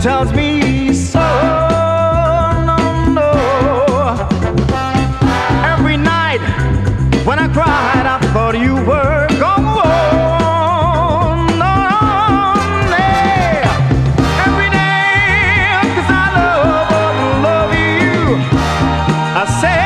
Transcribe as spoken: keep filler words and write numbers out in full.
tells me so. No, no. Every night when I cried, I thought you were gone. No, yeah. Every day, 'cause I love, love you. I say